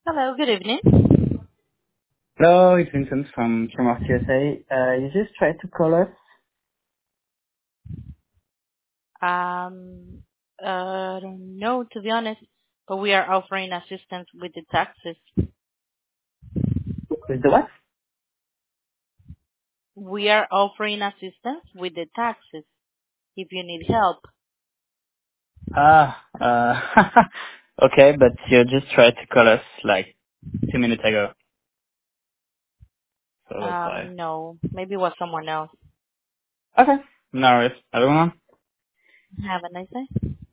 Hello, good evening. Hello, it's Vincent from RTSA. You just tried to call us. Um, I don't know, to be honest, but we are offering assistance with the taxes. With the what? We are offering assistance with the taxes if you need help. Ah, okay, but you just tried to call us like 2 minutes ago, so that's why. No, maybe it was someone else. Okay, no worries. Everyone? Have a nice day.